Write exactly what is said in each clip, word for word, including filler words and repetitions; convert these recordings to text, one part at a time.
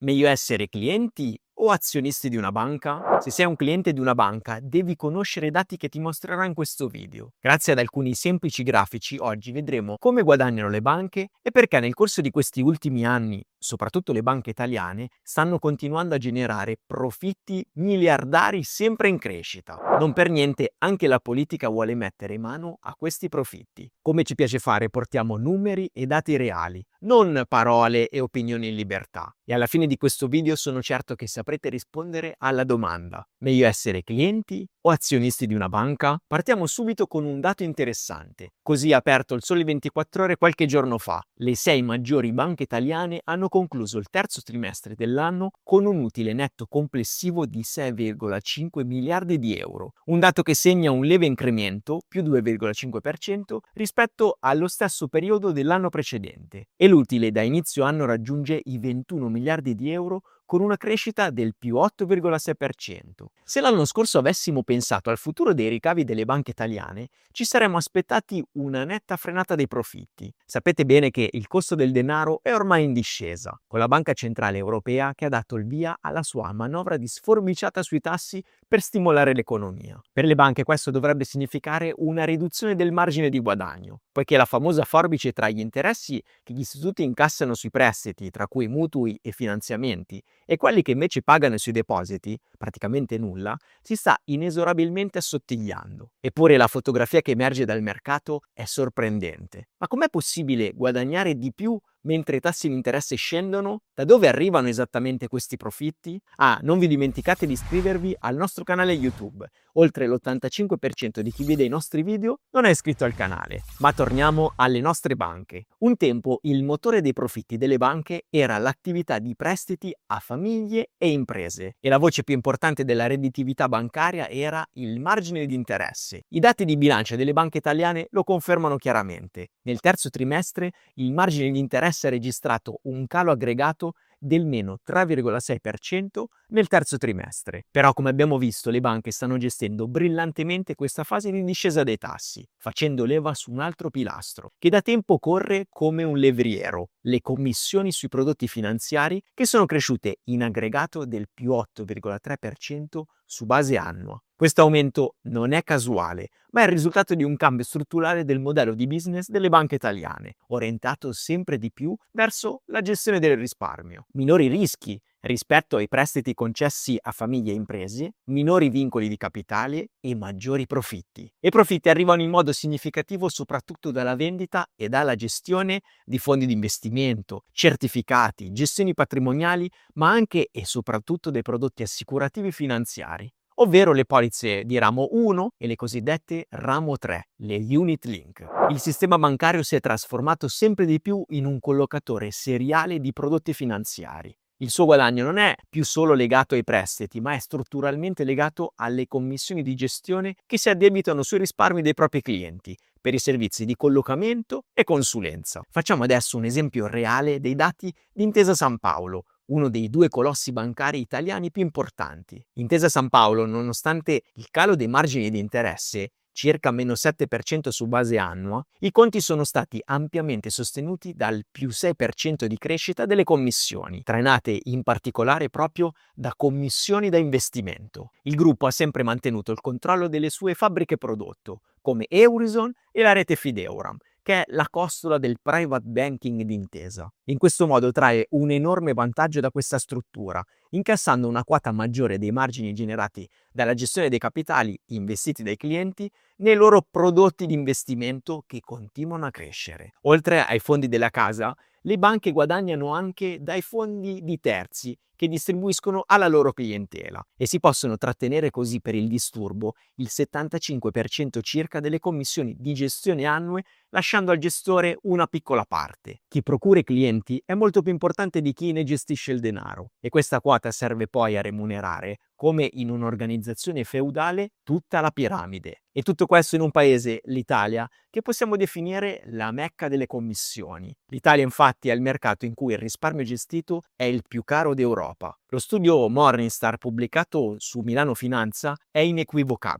Meglio essere clienti o azionisti di una banca? Se sei un cliente di una banca, devi conoscere i dati che ti mostrerò in questo video. Grazie ad alcuni semplici grafici, oggi vedremo come guadagnano le banche e perché nel corso di questi ultimi anni, soprattutto le banche italiane, stanno continuando a generare profitti miliardari sempre in crescita. Non per niente, anche la politica vuole mettere mano a questi profitti. Come ci piace fare, portiamo numeri e dati reali, non parole e opinioni in libertà. E alla fine di questo video sono certo che saprete rispondere alla domanda: meglio essere clienti o azionisti di una banca? Partiamo subito con un dato interessante. Così ha aperto il Sole ventiquattro Ore qualche giorno fa. Le sei maggiori banche italiane hanno concluso il terzo trimestre dell'anno con un utile netto complessivo di sei virgola cinque miliardi di euro, un dato che segna un lieve incremento, più due virgola cinque per cento, rispetto allo stesso periodo dell'anno precedente. E l'utile da inizio anno raggiunge i ventuno miliardi di euro, con una crescita del più otto virgola sei per cento. Se l'anno scorso avessimo pensato al futuro dei ricavi delle banche italiane, ci saremmo aspettati una netta frenata dei profitti. Sapete bene che il costo del denaro è ormai in discesa, con la Banca Centrale Europea che ha dato il via alla sua manovra di sforbiciata sui tassi per stimolare l'economia. Per le banche questo dovrebbe significare una riduzione del margine di guadagno, poiché la famosa forbice tra gli interessi che gli istituti incassano sui prestiti, tra cui mutui e finanziamenti, e quelli che invece pagano sui depositi, praticamente nulla, si sta inesorabilmente assottigliando. Eppure la fotografia che emerge dal mercato è sorprendente. Ma com'è possibile guadagnare di più mentre i tassi di interesse scendono? Da dove arrivano esattamente questi profitti? Ah, non vi dimenticate di iscrivervi al nostro canale YouTube. Oltre l'ottantacinque per cento di chi vede i nostri video non è iscritto al canale. Ma torniamo alle nostre banche. Un tempo il motore dei profitti delle banche era l'attività di prestiti a famiglie e imprese, e la voce più importante della redditività bancaria era il margine di interesse. I dati di bilancio delle banche italiane lo confermano chiaramente. Nel terzo trimestre il margine di interesse ha registrato un calo aggregato del meno tre virgola sei per cento nel terzo trimestre. Però, come abbiamo visto, le banche stanno gestendo brillantemente questa fase di discesa dei tassi, facendo leva su un altro pilastro, che da tempo corre come un levriero: le commissioni sui prodotti finanziari, che sono cresciute in aggregato del più otto virgola tre per cento su base annua. Questo aumento non è casuale, ma è il risultato di un cambio strutturale del modello di business delle banche italiane, orientato sempre di più verso la gestione del risparmio. Minori rischi rispetto ai prestiti concessi a famiglie e imprese, minori vincoli di capitale e maggiori profitti. E i profitti arrivano in modo significativo soprattutto dalla vendita e dalla gestione di fondi di investimento, certificati, gestioni patrimoniali, ma anche e soprattutto dei prodotti assicurativi finanziari, ovvero le polizze di ramo uno e le cosiddette ramo tre, le unit link. Il sistema bancario si è trasformato sempre di più in un collocatore seriale di prodotti finanziari. Il suo guadagno non è più solo legato ai prestiti, ma è strutturalmente legato alle commissioni di gestione che si addebitano sui risparmi dei propri clienti per i servizi di collocamento e consulenza. Facciamo adesso un esempio reale dei dati di Intesa Sanpaolo, uno dei due colossi bancari italiani più importanti. Intesa Sanpaolo, nonostante il calo dei margini di interesse, circa meno sette per cento su base annua, i conti sono stati ampiamente sostenuti dal più sei per cento di crescita delle commissioni, trainate in particolare proprio da commissioni da investimento. Il gruppo ha sempre mantenuto il controllo delle sue fabbriche prodotto, come Eurison e la rete Fideuram, che è la costola del private banking di Intesa. In questo modo trae un enorme vantaggio da questa struttura, incassando una quota maggiore dei margini generati dalla gestione dei capitali investiti dai clienti nei loro prodotti di investimento che continuano a crescere. Oltre ai fondi della casa, le banche guadagnano anche dai fondi di terzi che distribuiscono alla loro clientela e si possono trattenere così per il disturbo il settantacinque per cento circa delle commissioni di gestione annue, lasciando al gestore una piccola parte. Chi procura i clienti è molto più importante di chi ne gestisce il denaro, e questa quota serve poi a remunerare, come in un'organizzazione feudale, tutta la piramide. E tutto questo in un paese, l'Italia, che possiamo definire la mecca delle commissioni. L'Italia infatti è il mercato in cui il risparmio gestito è il più caro d'Europa. Lo studio Morningstar pubblicato su Milano Finanza è inequivocabile.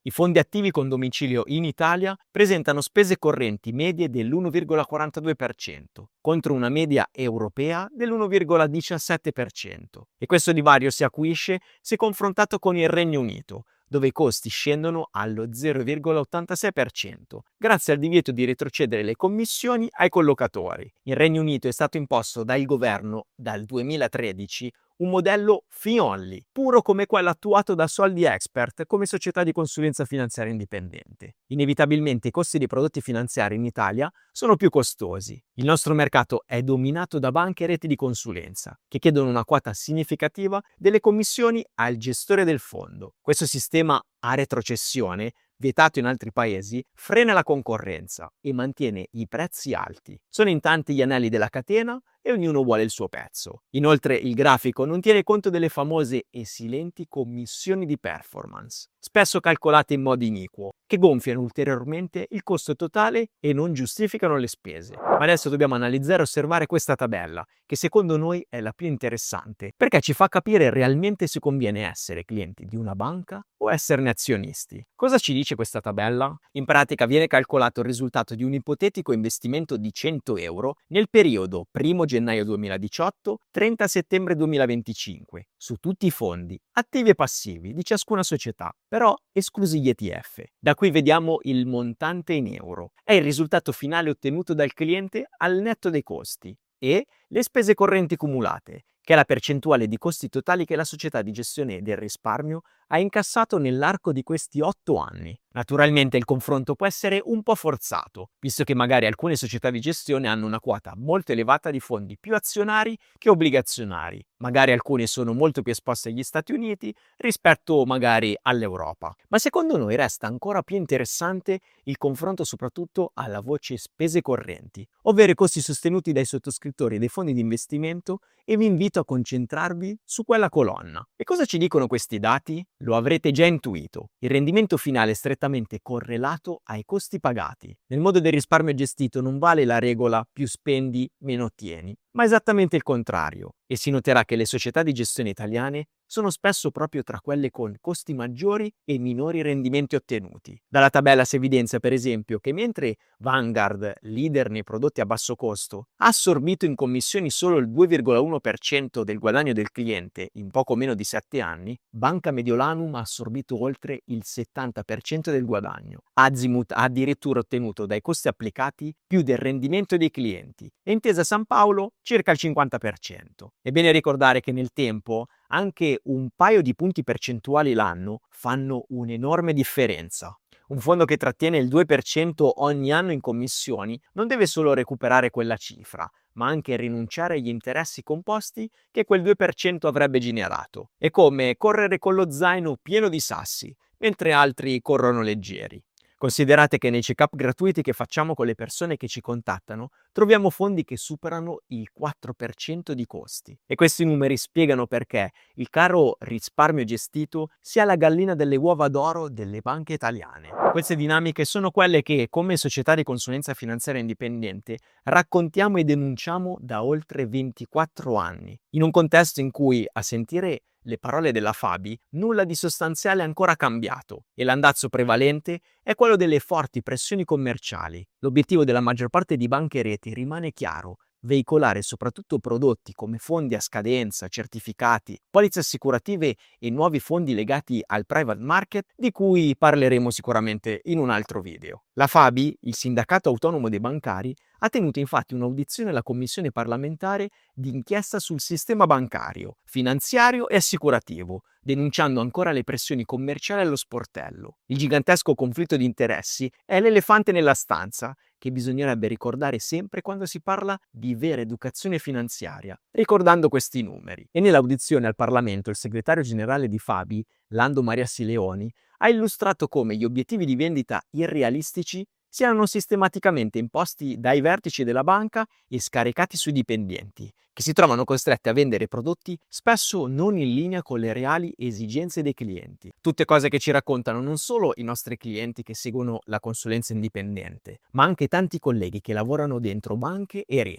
I fondi attivi con domicilio in Italia presentano spese correnti medie dell'uno virgola quarantadue per cento, contro una media europea dell'uno virgola diciassette per cento. E questo divario si acuisce se confrontato con il Regno Unito, dove i costi scendono allo zero virgola ottantasei per cento, grazie al divieto di retrocedere le commissioni ai collocatori. Il Regno Unito è stato imposto dal governo dal duemilatredici un modello fee-only, puro come quello attuato da Soldi Expert come società di consulenza finanziaria indipendente. Inevitabilmente i costi dei prodotti finanziari in Italia sono più costosi. Il nostro mercato è dominato da banche e reti di consulenza, che chiedono una quota significativa delle commissioni al gestore del fondo. Questo sistema a retrocessione, vietato in altri paesi, frena la concorrenza e mantiene i prezzi alti. Sono in tanti gli anelli della catena e ognuno vuole il suo pezzo. Inoltre il grafico non tiene conto delle famose e silenti commissioni di performance, spesso calcolate in modo iniquo, che gonfiano ulteriormente il costo totale e non giustificano le spese. Ma adesso dobbiamo analizzare e osservare questa tabella, che secondo noi è la più interessante, perché ci fa capire realmente se conviene essere clienti di una banca o esserne azionisti. Cosa ci dice questa tabella? In pratica viene calcolato il risultato di un ipotetico investimento di cento euro nel periodo primo gennaio duemiladiciotto - trenta settembre duemilaventicinque su tutti i fondi, attivi e passivi, di ciascuna società, però esclusi gli E T F. Da qui vediamo il montante in euro. È il risultato finale ottenuto dal cliente al netto dei costi e le spese correnti cumulate, che è la percentuale di costi totali che la società di gestione del risparmio ha incassato nell'arco di questi otto anni. Naturalmente il confronto può essere un po' forzato, visto che magari alcune società di gestione hanno una quota molto elevata di fondi più azionari che obbligazionari. Magari alcune sono molto più esposte agli Stati Uniti rispetto magari all'Europa. Ma secondo noi resta ancora più interessante il confronto soprattutto alla voce spese correnti, ovvero i costi sostenuti dai sottoscrittori dei fondi di investimento, e vi invito a concentrarvi su quella colonna. E cosa ci dicono questi dati? Lo avrete già intuito. Il rendimento finale è strettamente correlato ai costi pagati. Nel mondo del risparmio gestito non vale la regola più spendi, meno ottieni, ma esattamente il contrario. E si noterà che le società di gestione italiane sono spesso proprio tra quelle con costi maggiori e minori rendimenti ottenuti. Dalla tabella si evidenzia per esempio che mentre Vanguard, leader nei prodotti a basso costo, ha assorbito in commissioni solo il due virgola uno per cento del guadagno del cliente in poco meno di sette anni, Banca Mediolanum ha assorbito oltre il settanta per cento del guadagno. Azimut ha addirittura ottenuto dai costi applicati più del rendimento dei clienti e Intesa Sanpaolo circa il cinquanta per cento. È bene ricordare che nel tempo anche un paio di punti percentuali l'anno fanno un'enorme differenza. Un fondo che trattiene il due per cento ogni anno in commissioni non deve solo recuperare quella cifra, ma anche rinunciare agli interessi composti che quel due per cento avrebbe generato. È come correre con lo zaino pieno di sassi, mentre altri corrono leggeri. Considerate che nei check-up gratuiti che facciamo con le persone che ci contattano, troviamo fondi che superano il quattro per cento di costi. E questi numeri spiegano perché il caro risparmio gestito sia la gallina delle uova d'oro delle banche italiane. Queste dinamiche sono quelle che, come società di consulenza finanziaria indipendente, raccontiamo e denunciamo da oltre ventiquattro anni, in un contesto in cui, a sentire le parole della Fabi, nulla di sostanziale è ancora cambiato e l'andazzo prevalente è quello delle forti pressioni commerciali. L'obiettivo della maggior parte di banche e reti rimane chiaro: veicolare soprattutto prodotti come fondi a scadenza, certificati, polizze assicurative e nuovi fondi legati al private market, di cui parleremo sicuramente in un altro video. La Fabi, il sindacato autonomo dei bancari, ha tenuto infatti un'audizione alla Commissione parlamentare di inchiesta sul sistema bancario, finanziario e assicurativo, denunciando ancora le pressioni commerciali allo sportello. Il gigantesco conflitto di interessi è l'elefante nella stanza, che bisognerebbe ricordare sempre quando si parla di vera educazione finanziaria, ricordando questi numeri. E nell'audizione al Parlamento il segretario generale di Fabi, Lando Maria Sileoni, ha illustrato come gli obiettivi di vendita irrealistici siano sistematicamente imposti dai vertici della banca e scaricati sui dipendenti, che si trovano costretti a vendere prodotti spesso non in linea con le reali esigenze dei clienti. Tutte cose che ci raccontano non solo i nostri clienti che seguono la consulenza indipendente, ma anche tanti colleghi che lavorano dentro banche e reti.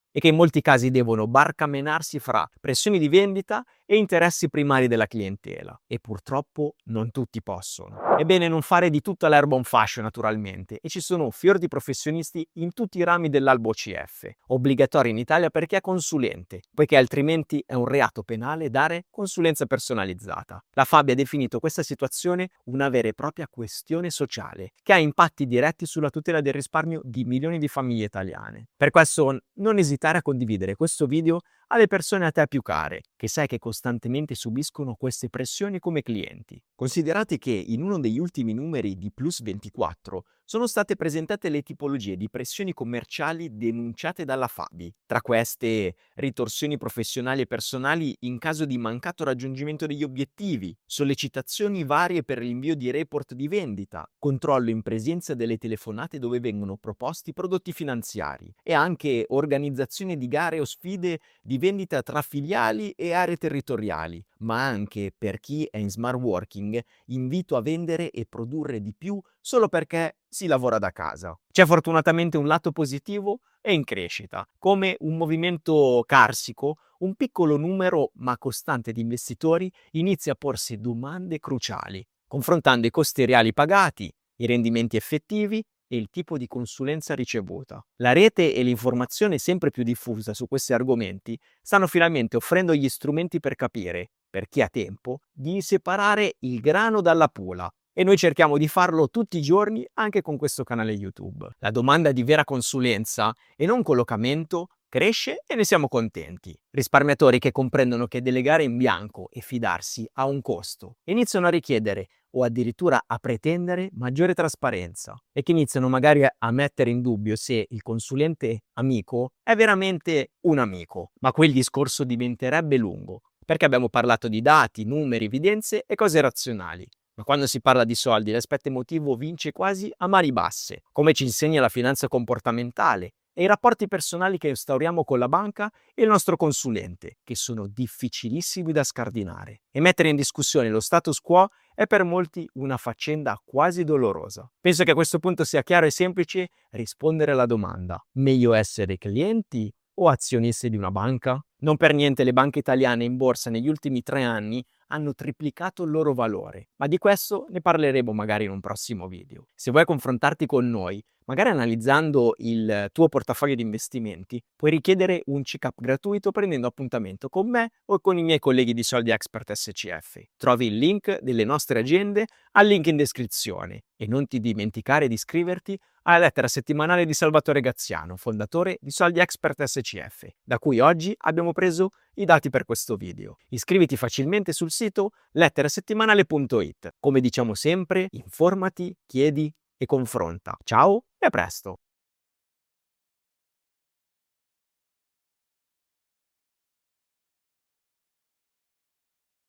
e che in molti casi devono barcamenarsi fra pressioni di vendita e interessi primari della clientela. E purtroppo non tutti possono. È bene non fare di tutta l'erba un fascio, naturalmente, e ci sono fior di professionisti in tutti i rami dell'albo O C F, obbligatorio in Italia per chi è consulente, poiché altrimenti è un reato penale dare consulenza personalizzata. La Fabi ha definito questa situazione una vera e propria questione sociale, che ha impatti diretti sulla tutela del risparmio di milioni di famiglie italiane. Per questo non esitare a condividere questo video alle persone a te più care, che sai che costantemente subiscono queste pressioni come clienti. Considerate che in uno degli ultimi numeri di Plus ventiquattro sono state presentate le tipologie di pressioni commerciali denunciate dalla Fabi. Tra queste, ritorsioni professionali e personali in caso di mancato raggiungimento degli obiettivi, sollecitazioni varie per l'invio di report di vendita, controllo in presenza delle telefonate dove vengono proposti prodotti finanziari e anche organizzazione di gare o sfide di vendita tra filiali e aree territoriali, ma anche, per chi è in smart working, invito a vendere e produrre di più solo perché si lavora da casa. C'è fortunatamente un lato positivo e in crescita, come un movimento carsico, un piccolo numero ma costante di investitori inizia a porsi domande cruciali, confrontando i costi reali pagati, i rendimenti effettivi e il tipo di consulenza ricevuta. La rete e l'informazione sempre più diffusa su questi argomenti stanno finalmente offrendo gli strumenti per capire, per chi ha tempo, di separare il grano dalla pula. E noi cerchiamo di farlo tutti i giorni anche con questo canale YouTube. La domanda di vera consulenza e non collocamento cresce e ne siamo contenti. Risparmiatori che comprendono che delegare in bianco e fidarsi ha un costo iniziano a richiedere o addirittura a pretendere maggiore trasparenza e che iniziano magari a mettere in dubbio se il consulente amico è veramente un amico. Ma quel discorso diventerebbe lungo, perché abbiamo parlato di dati, numeri, evidenze e cose razionali. Ma quando si parla di soldi, l'aspetto emotivo vince quasi a mani basse, come ci insegna la finanza comportamentale e i rapporti personali che instauriamo con la banca e il nostro consulente, che sono difficilissimi da scardinare. E mettere in discussione lo status quo è per molti una faccenda quasi dolorosa. Penso che a questo punto sia chiaro e semplice rispondere alla domanda: meglio essere clienti o azionisti di una banca? Non per niente le banche italiane in borsa negli ultimi tre anni hanno triplicato il loro valore, ma di questo ne parleremo magari in un prossimo video. Se vuoi confrontarti con noi, magari analizzando il tuo portafoglio di investimenti, puoi richiedere un check-up gratuito prendendo appuntamento con me o con i miei colleghi di Soldi Expert S C F. Trovi il link delle nostre agende al link in descrizione e non ti dimenticare di iscriverti alla lettera settimanale di Salvatore Gazziano, fondatore di Soldi Expert S C F, da cui oggi abbiamo preso i dati per questo video. Iscriviti facilmente sul sito letterasettimanale punto it. Come diciamo sempre, informati, chiedi e confronta. Ciao e a presto!